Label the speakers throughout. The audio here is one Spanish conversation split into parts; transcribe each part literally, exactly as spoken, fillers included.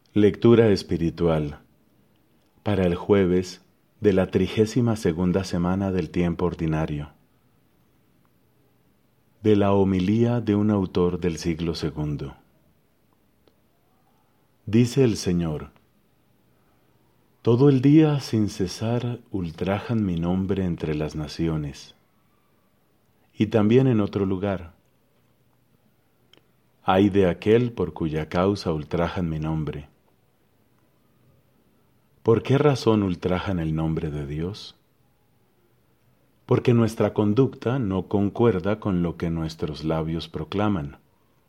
Speaker 1: Lectura espiritual para el jueves de la trigésima segunda semana del tiempo ordinario. De la homilía de un autor del siglo segundo. Dice el Señor: todo el día sin cesar ultrajan mi nombre entre las naciones. Y también en otro lugar: ay de aquel por cuya causa ultrajan mi nombre. ¿Por qué razón ultrajan el nombre de Dios? Porque nuestra conducta no concuerda con lo que nuestros labios proclaman.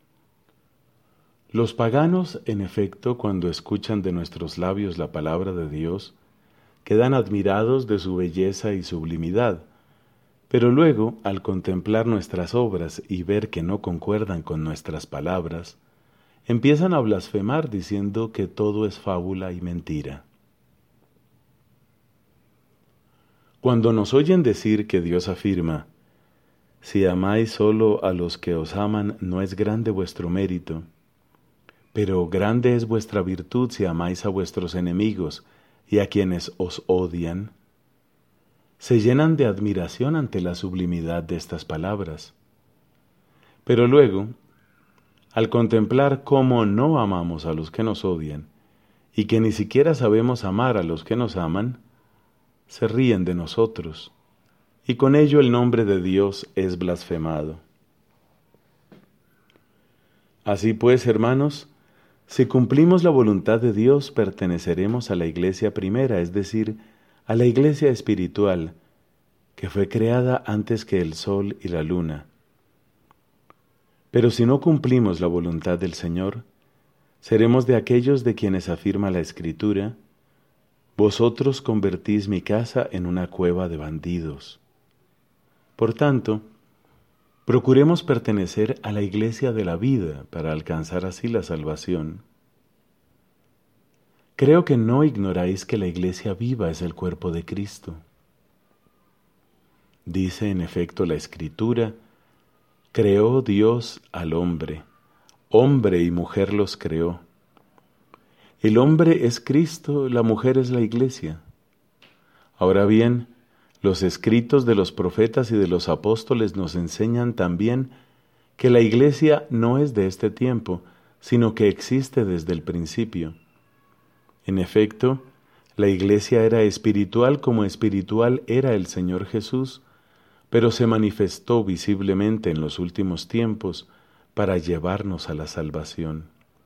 Speaker 1: Los paganos, en efecto, cuando escuchan de nuestros labios la palabra de Dios, quedan admirados de su belleza y sublimidad, pero luego, al contemplar nuestras obras y ver que no concuerdan con nuestras palabras, empiezan a blasfemar diciendo que todo es fábula y mentira. Cuando nos oyen decir que Dios afirma: si amáis solo a los que os aman, no es grande vuestro mérito, pero grande es vuestra virtud si amáis a vuestros enemigos y a quienes os odian, se llenan de admiración ante la sublimidad de estas palabras. Pero luego, al contemplar cómo no amamos a los que nos odian y que ni siquiera sabemos amar a los que nos aman, se ríen de nosotros, y con ello el nombre de Dios es blasfemado. Así pues, hermanos, si cumplimos la voluntad de Dios, perteneceremos a la Iglesia primera, es decir, a la Iglesia espiritual, que fue creada antes que el sol y la luna. Pero si no cumplimos la voluntad del Señor, seremos de aquellos de quienes afirma la Escritura: vosotros convertís mi casa en una cueva de bandidos. Por tanto, procuremos pertenecer a la Iglesia de la vida para alcanzar así la salvación. Creo que no ignoráis que la Iglesia viva es el cuerpo de Cristo. Dice en efecto la Escritura: creó Dios al hombre, hombre y mujer los creó. El hombre es Cristo, la mujer es la Iglesia. Ahora bien, los escritos de los profetas y de los apóstoles nos enseñan también que la Iglesia no es de este tiempo, sino que existe desde el principio. En efecto, la Iglesia era espiritual como espiritual era el Señor Jesús, pero se manifestó visiblemente en los últimos tiempos para llevarnos a la salvación.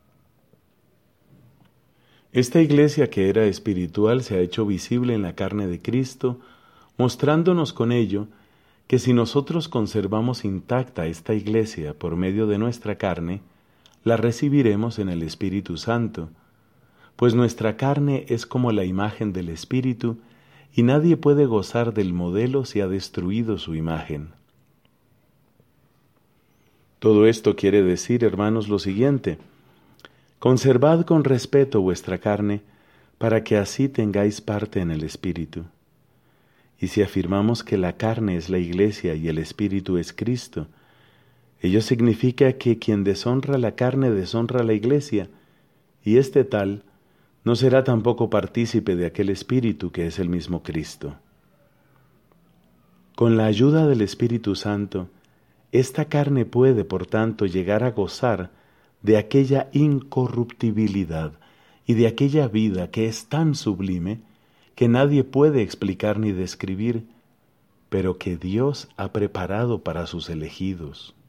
Speaker 1: Esta Iglesia que era espiritual se ha hecho visible en la carne de Cristo, mostrándonos con ello que si nosotros conservamos intacta esta Iglesia por medio de nuestra carne, la recibiremos en el Espíritu Santo, pues nuestra carne es como la imagen del Espíritu y nadie puede gozar del modelo si ha destruido su imagen. Todo esto quiere decir, hermanos, lo siguiente: conservad con respeto vuestra carne, para que así tengáis parte en el Espíritu. Y si afirmamos que la carne es la Iglesia y el Espíritu es Cristo, ello significa que quien deshonra la carne deshonra la Iglesia, y este tal no será tampoco partícipe de aquel Espíritu que es el mismo Cristo. Con la ayuda del Espíritu Santo, esta carne puede, por tanto, llegar a gozar de aquella incorruptibilidad y de aquella vida que es tan sublime que nadie puede explicar ni describir, pero que Dios ha preparado para sus elegidos.